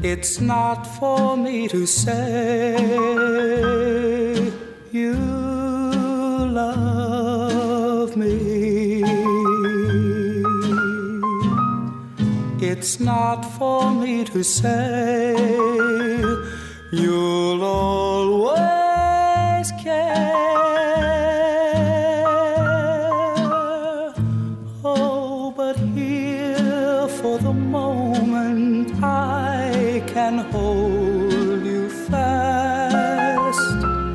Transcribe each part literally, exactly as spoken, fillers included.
It's not for me to say you love me. It's not for me to say you'll always care. Oh, but here for the moment I can hold you fast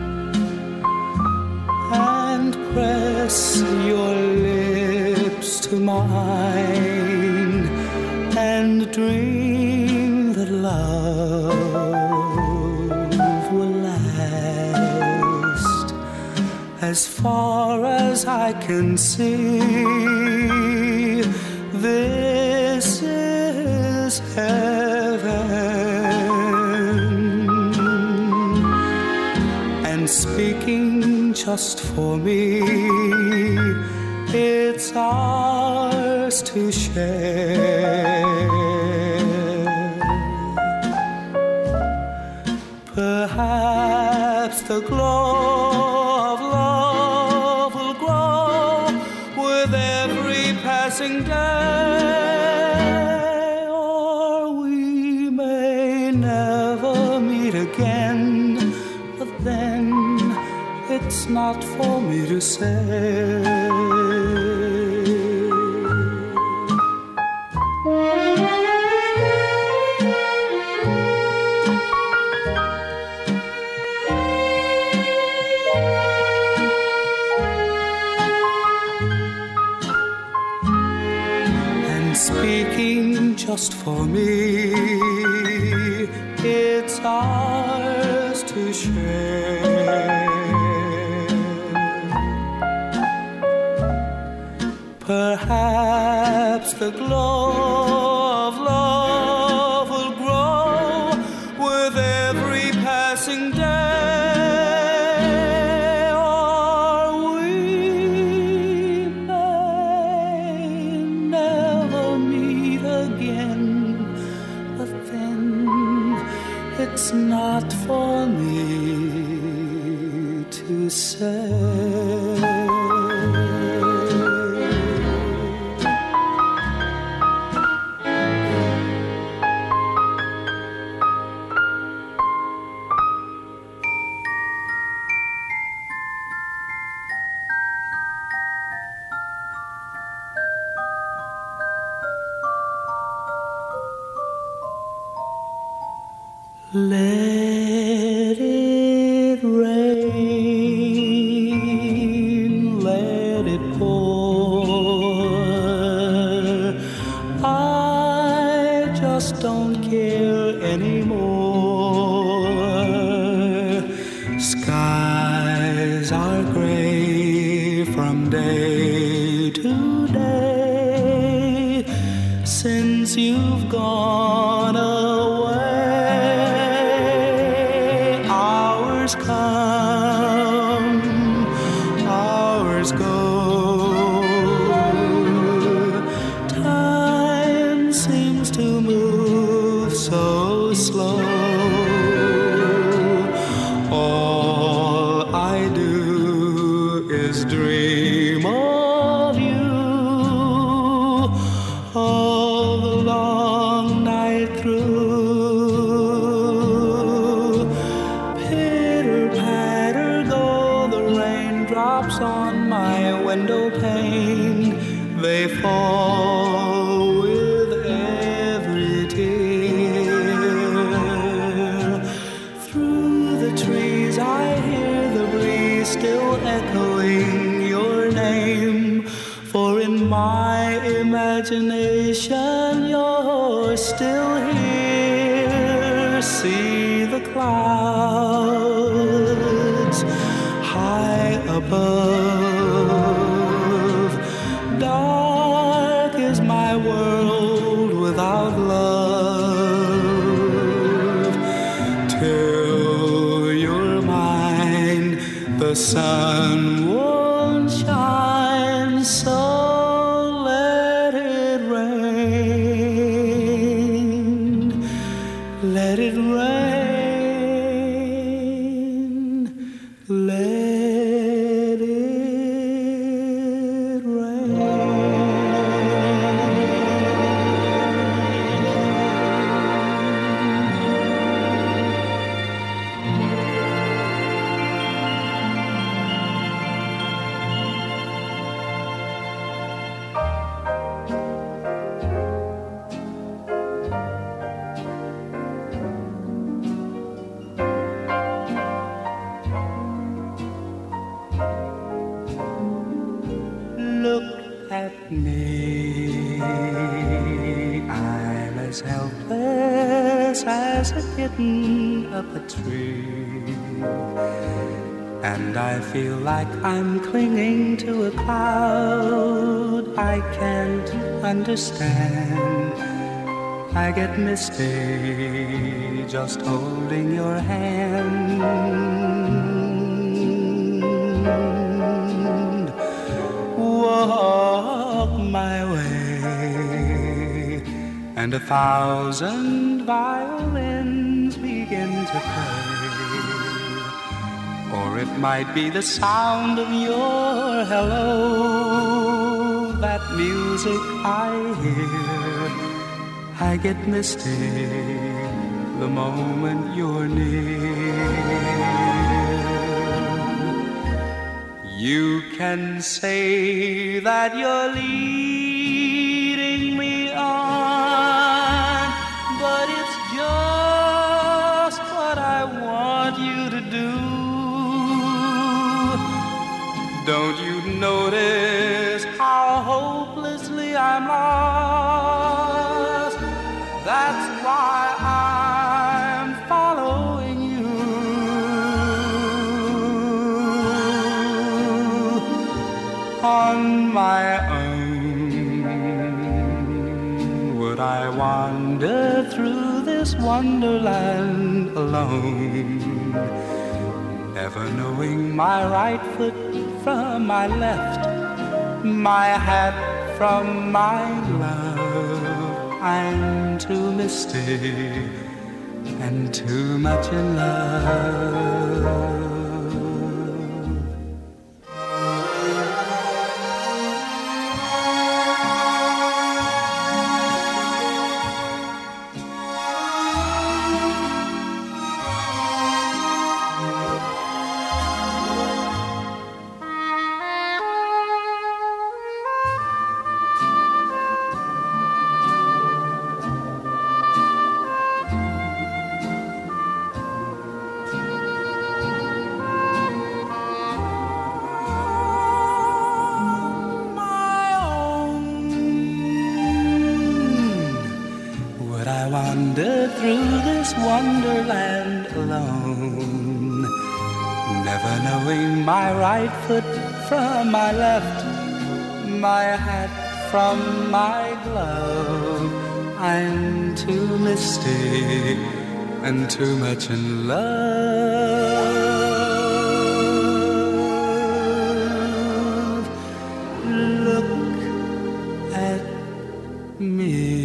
and press your lips to mine and dream that love will last as far as I can see. This is heaven, and speaking just for me, it's ours to share. Perhaps the glow of love will grow with every passing day, or we may never meet again, but then it's not for me to say. Speaking just for me, it's ours to share. Perhaps the glow of love will grow with every passing day, or we may never meet again, but then it's not for me to say. Let it rain, let it pour. I just don't care anymore. Skies are gray from day to day since you've gone away. Come, hours go. Time seems to move so slow. All I do is dream of you all the long night through. Drops on my window pane, they fall with every tear. Through the trees I hear the breeze still echoing your name, for in my imagination you're still here. See the clouds high above. Dark is my world without love. Till you're mine, the sun won't shine, so let it rain. Let Let it as a kitten up a tree, and I feel like I'm clinging to a cloud I can't understand. I get misty just holding your hand. Walk my way, and a thousand violins begin to play. Or it might be the sound of your hello, that music I hear. I get misty the moment you're near. You can say that you're leading me on, but it's just what I want you to do. Don't you notice how hopelessly I'm lost? That's why I'm following you. On my own, would I wander through this wonderland alone, never knowing my right foot from my left, my hat from my glove? I'm too misty and too much in love. Through this wonderland alone, never knowing my right foot from my left, my hat from my glove. I'm too misty and too much in love. Look at me.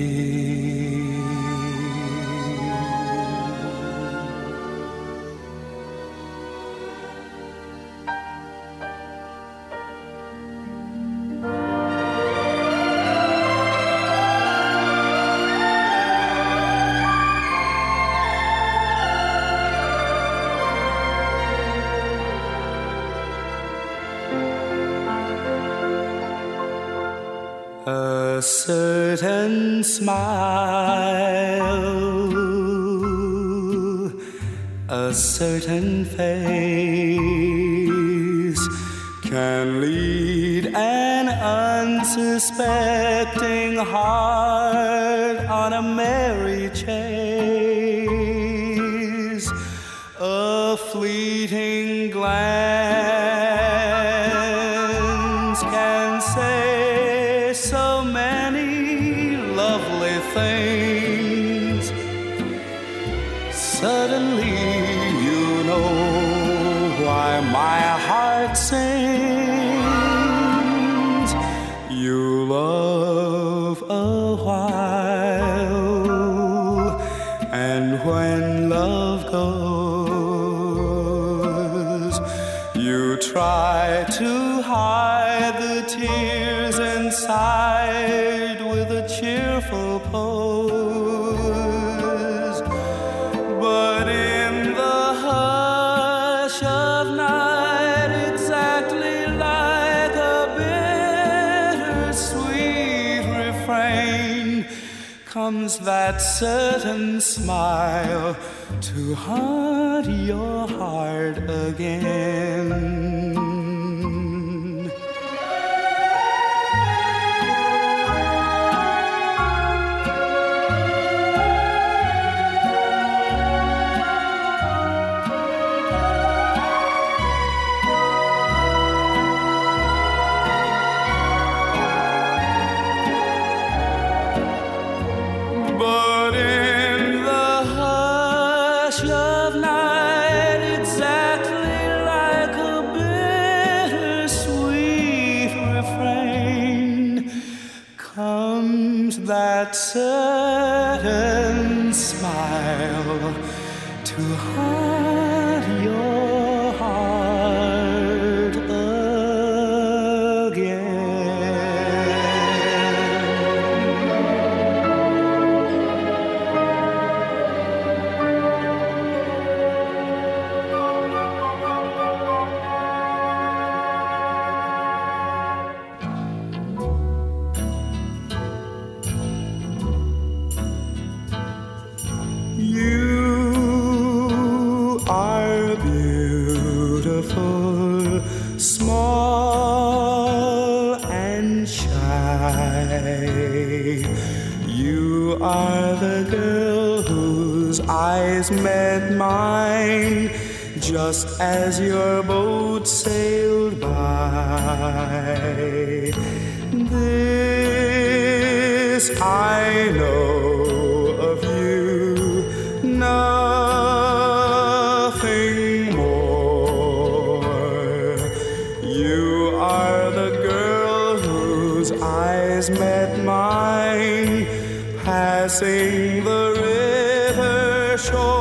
A certain smile, a certain face can lead an unsuspecting heart on a merry chase. A fleeting glance can say so many lovely things. Suddenly you know why my heart sings. You love a while, and when love goes, try to hide the tears inside with a cheerful pose, but in the hush of night, exactly like a bittersweet refrain, comes that certain smile to haunt your heart again. But in the hush of night, exactly like a bittersweet refrain, comes that certain smile to haunt your heart again. You are beautiful, small and shy. You are the girl whose eyes met mine just as your boat sailed by. This I know of you, nothing more. You are the girl whose eyes met mine, passing the river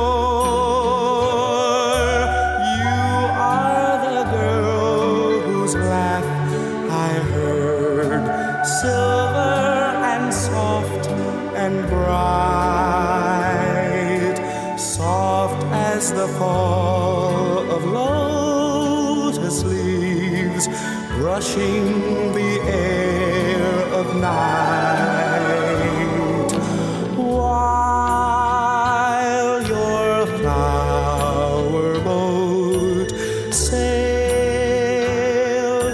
shore. You are the girl whose laugh I heard, silver and soft and bright, soft as the fall of lotus leaves brushing the air of night, while your flower boat sailed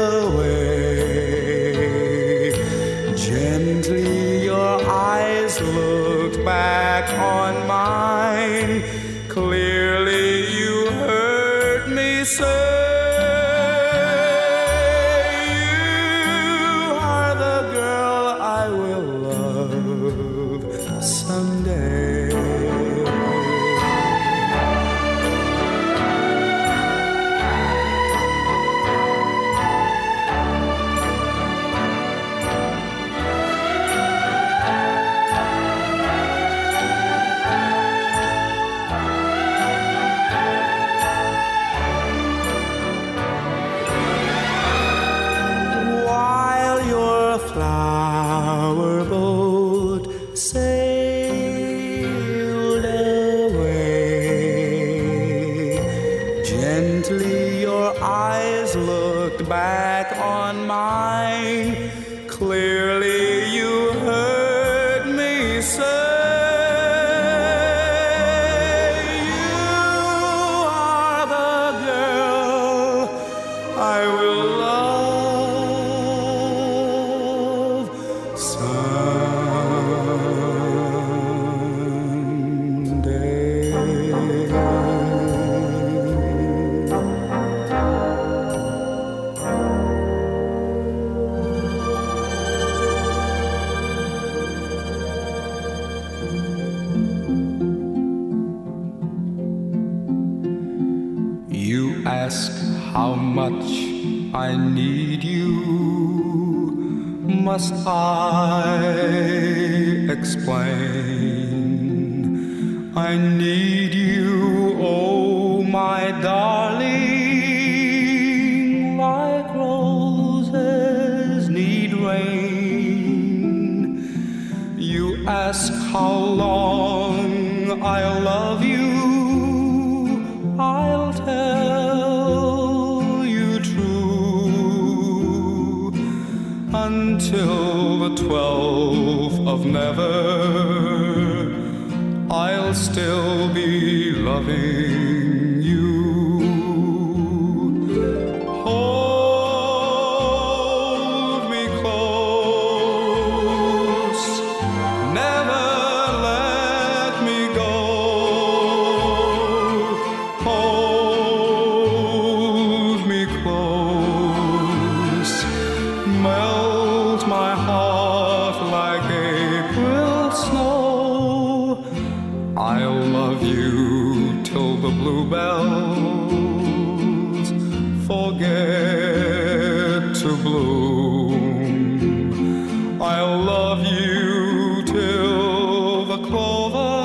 away. Gently your eyes looked back on mine. Clearly you heard me say, you are the girl I will love someday. Flower boat sailed away. Gently your eyes looked back on mine. Clearly you heard me say, you are the girl I will love ask how much I need you. Must I explain? I need you, oh my darling. how long I'll love you, I'll tell you true, until the twelfth of never, I'll still be loving you. Hold me close, never let me go. Hold me close, melt my heart like April snow. I'll love you till the bluebells forget to bloom. I'll love you till the clover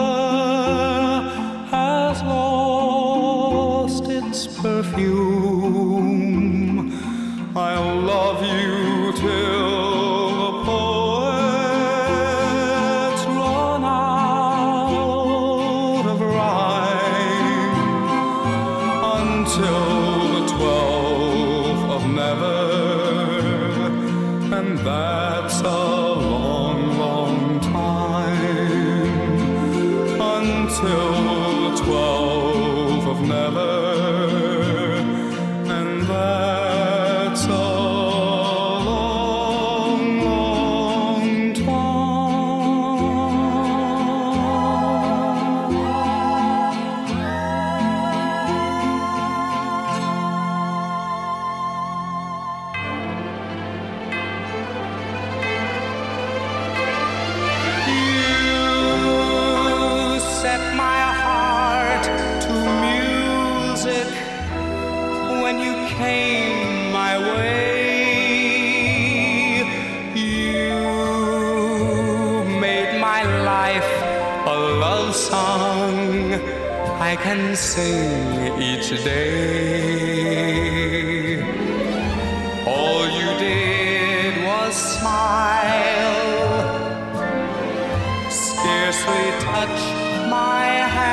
has lost its perfume. I'll love you till the poets run out of rhyme, until the twelfth of never, and that's a long, long time, until the twelfth of never, and that's a long, long set my heart to music when you came my way. You made my life a love song I can sing each day. All you did was smile, scarcely touch my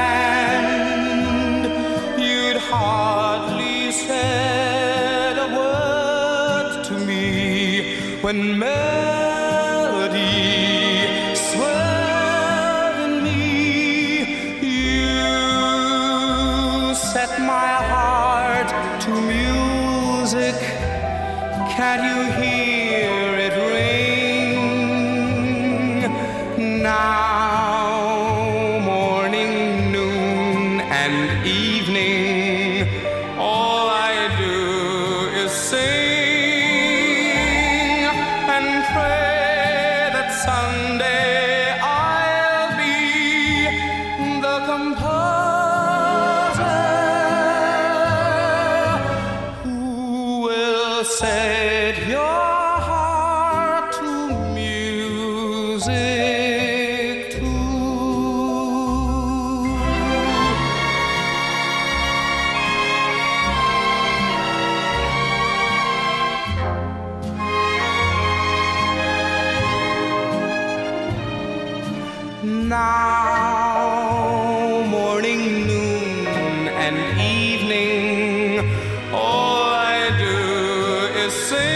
hand. You'd hardly said a word to me when melody swelled in me. You set my heart to music. Can't you hear it ring now? Morning, noon, and evening, all I do is sing and pray that someday I'll be the composer who will set your heart to music too. Now, morning, noon, and evening, all I do is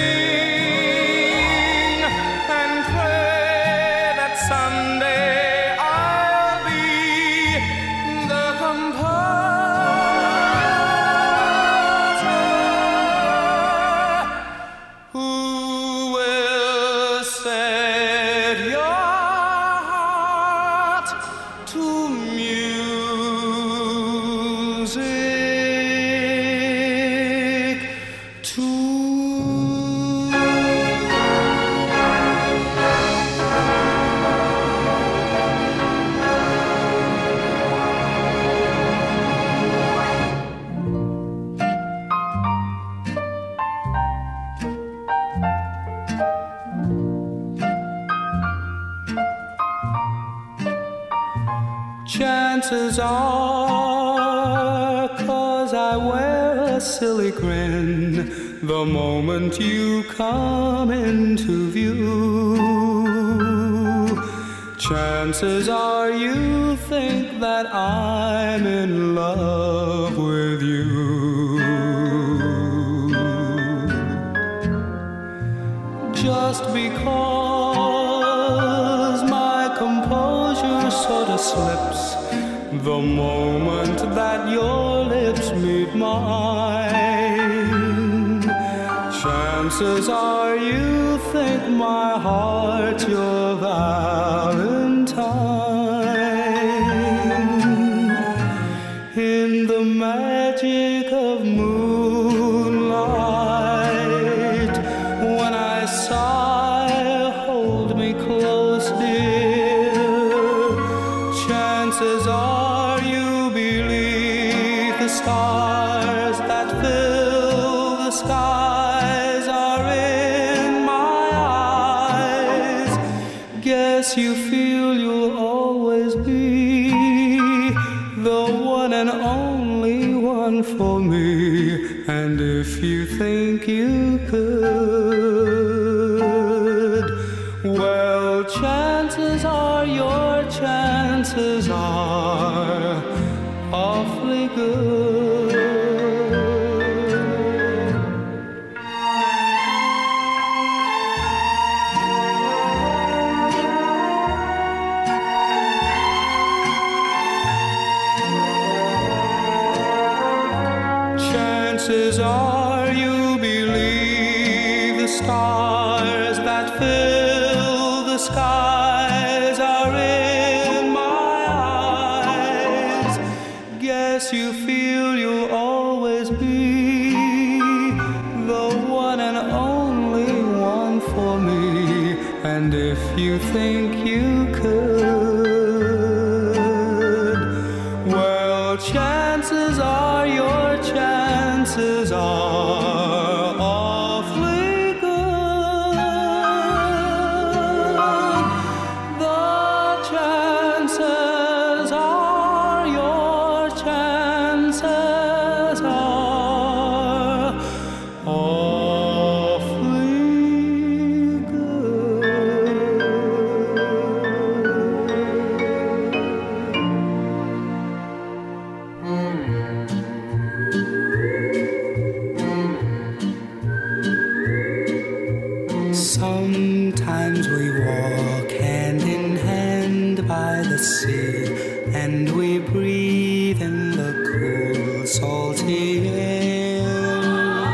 sing and pray that someday I'll be the composer who will set your heart to music too. Chances are, 'cause I wear a silly grin the moment you come into view. Chances are you think that I'm in love with you. Just because my composure sort of slips the moment that your lips meet mine. Chances are you think my heart's your valentine. In the magic of moonlight, when I sigh, hold me close, dear. Chances are you believe the stars that fill the skies are in my eyes. Guess you feel you'll always be the one and only one for me. And if you think you could, well, chances are your chances are awfully good. Chances are you believe the stars that fill the skies are in my eyes. Guess you feel you'll always be the one and only one for me. And if you think you could, well, chances are your chances are awfully good. The chances are your chances are awfully good. Sometimes we walk hand in hand by the sea, and we breathe in the cool, salty air.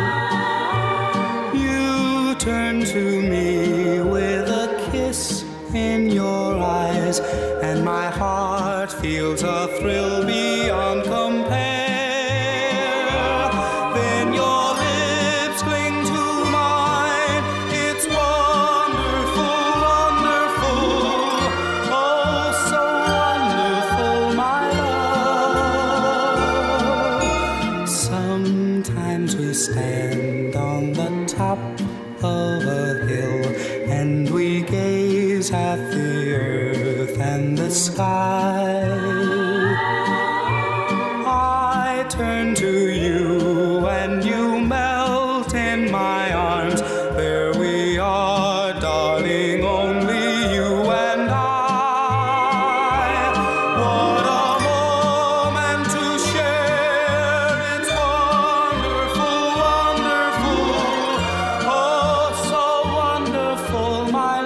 You turn to me with a kiss in your eyes, and my heart feels a thrill beyond compare. Then your lips cling to mine. It's wonderful, wonderful. Oh, so wonderful, my love. Sometimes we stand on the top of a hill, and we gaze at the earth and the sky. I turn to you and you melt in my arms. There we are, darling, only you and I. What a moment to share. It's wonderful, wonderful. Oh, so wonderful, my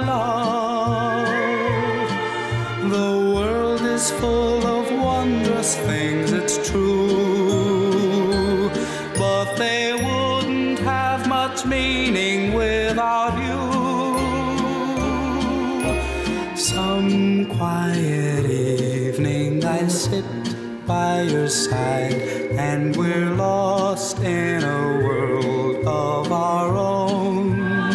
love. The world is full of wondrous things, it's true, but they wouldn't have much meaning without you. Some quiet evening I sit by your side, and we're lost in a world of our own.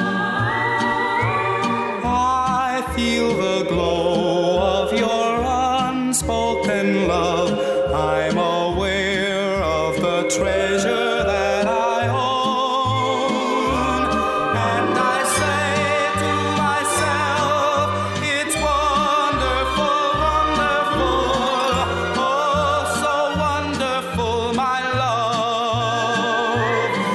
I feel the glow of your unspoken love. I'm aware of the treasure that I own. And I say to myself, it's wonderful, wonderful. Oh, so wonderful, my love.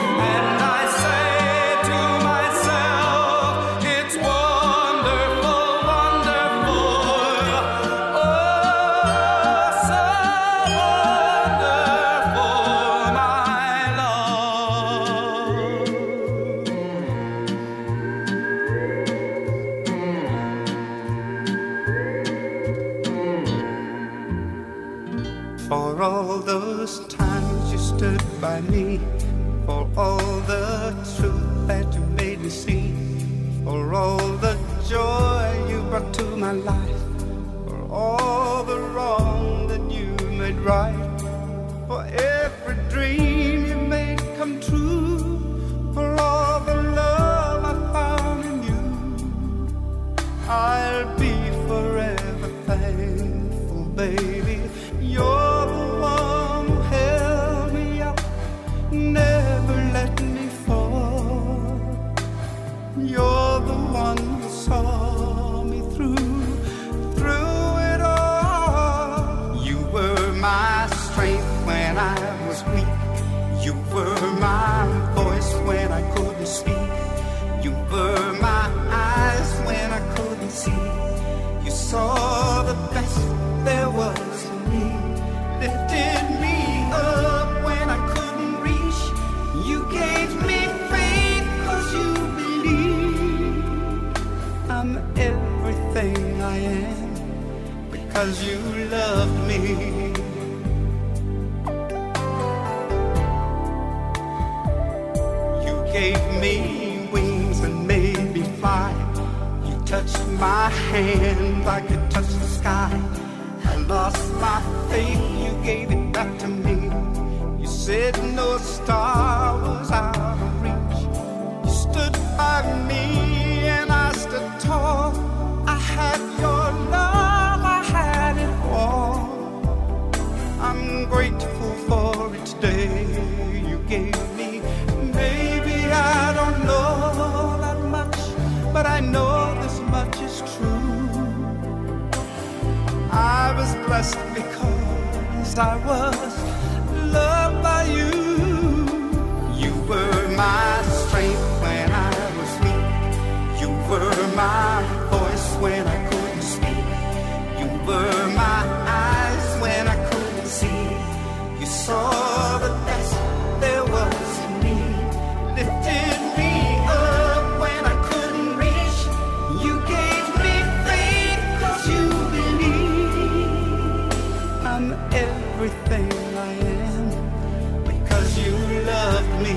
me, for all the truth that you made me see, for all the joy you brought to my life, for all the wrong that you made right, for every dream you made come true, for all the love I found in you. I'll be forever thankful, baby. You're the one who held me up, never let me fall. You're the one who saw me through, through it all. You were my strength when I was weak. You were my voice when I couldn't speak. You were my eyes when I couldn't see. You saw the best there was in me, lifted me up when I couldn't reach. You gave me faith 'cause you believed. I'm everything I am because you loved me. Gave me wings and made me fly. You touched my hand, I could touch the sky. I lost my faith, you gave it back to me. You said no star was out of reach. You stood by me and I stood tall. I had your love, I had it all. I'm grateful for each day you gave me. I don't know that much, but I know this much is true. I was blessed because I was loved by you. You were my strength when I was weak. You were my voice when I couldn't speak. You were my eyes when I couldn't see. You saw the best there was in me, lifted me up when I couldn't reach. You gave me faith 'cause you believe. I'm everything I am because you loved me.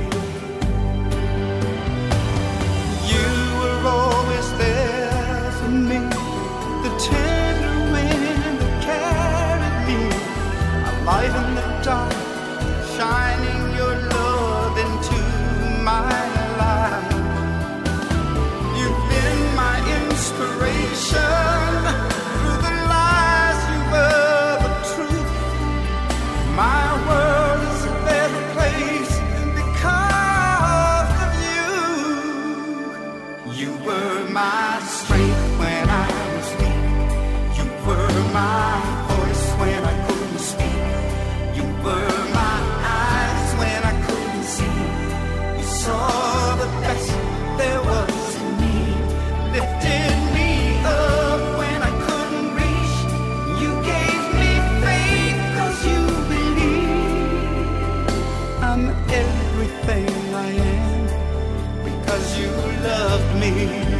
You were always there for me, the tender wind that carried me, a light in the dark, shining your love into my life. You've been my inspiration. Through the lies, you were the truth. My world is a better place because of you. You were my strength when I was weak. You were my voice when I couldn't speak. You were my eyes when I couldn't see. You saw the best there was in me, lifted me up when I couldn't reach. You gave me faith 'cause you believe. I'm everything I am because you loved me.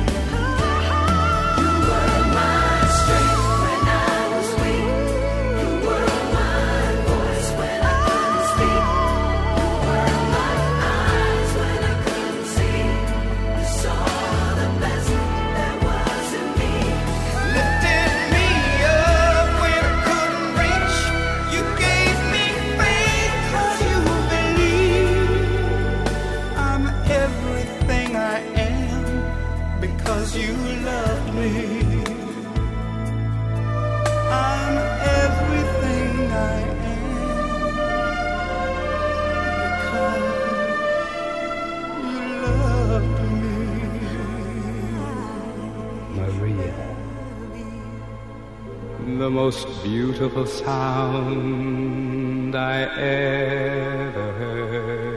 You were my strength when I was weak. You were my voice when I couldn't speak. You were my eyes when I couldn't see. You saw the best there was in me, lifted me up when I couldn't reach. You gave me faith 'cause you believe. I'm everything I am because you loved me. I'm everything I am because you loved me. Maria, the most beautiful sound I ever heard.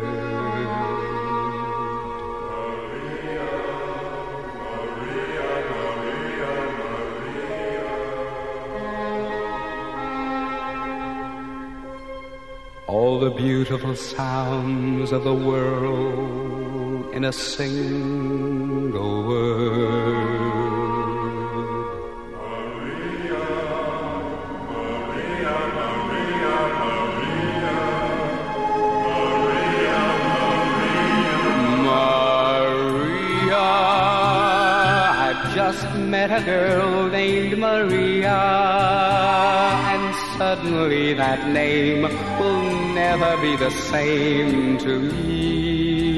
All the beautiful sounds of the world in a single word. Maria, Maria, Maria, Maria, Maria. just met a girl named Maria, and suddenly that name will never be the same to me.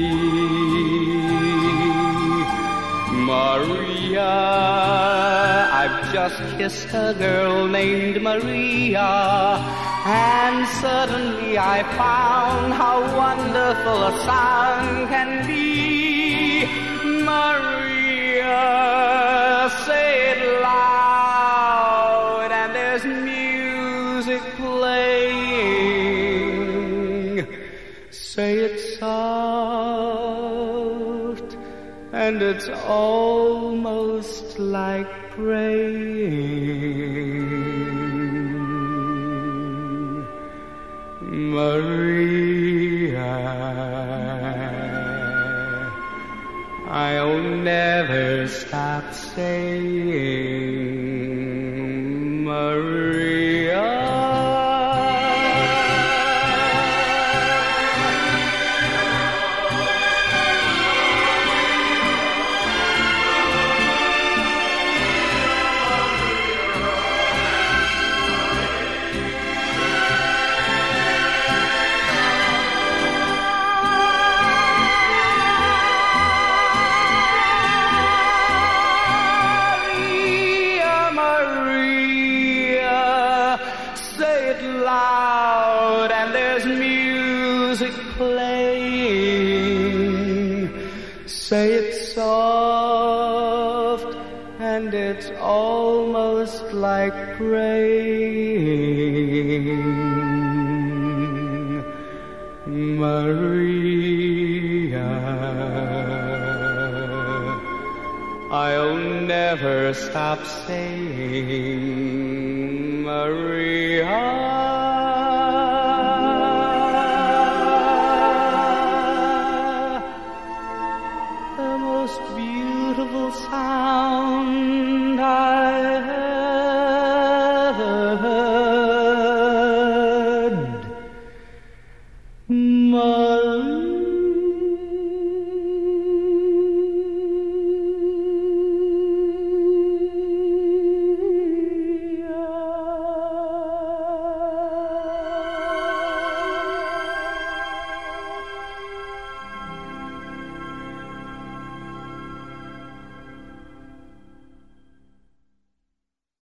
Maria, I've just kissed a girl named Maria, and suddenly I found how wonderful a sound can be. Maria, say it loud, and there's music playing. Say it soft, and it's almost like praying. Maria, I'll never stop saying Maria. Loud, and there's music playing. Say it soft, and it's almost like praying. Maria, I'll never stop saying Maria.